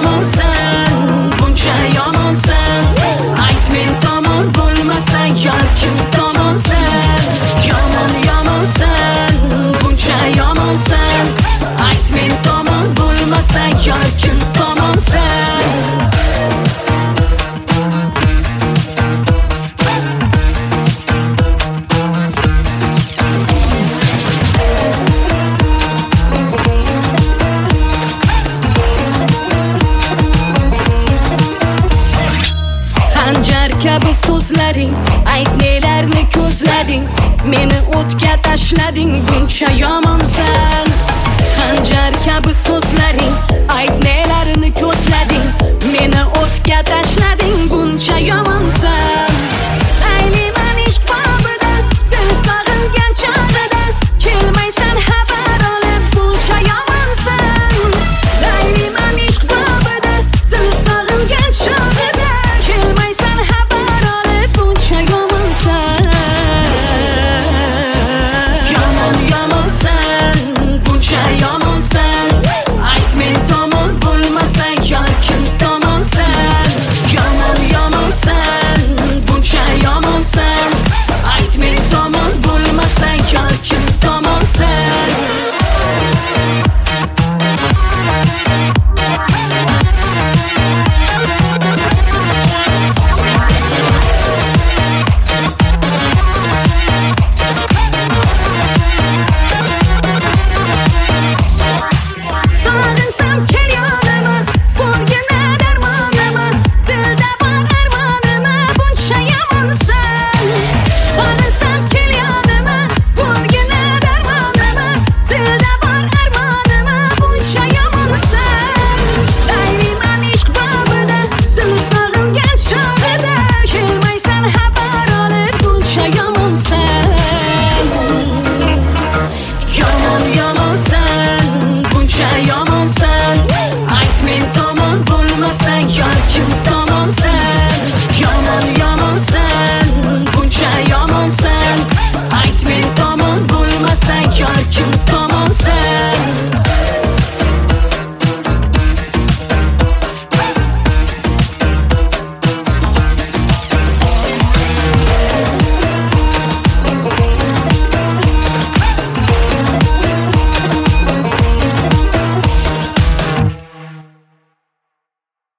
yomonsan, buncha yomonsan. Ayt men tomon bo'lmasang, yor kim tomonsan? Yomon yomonsan, buncha yomonsan. Ayt men tomon bo'lmasang, yor kim tomonsan? Xanjar kabi so'zlaring, ayt nelarni ko'zlading, meni o'tga tashlading, buncha yomonsan. Xanjar kabi so'zlaring, ayt nelarni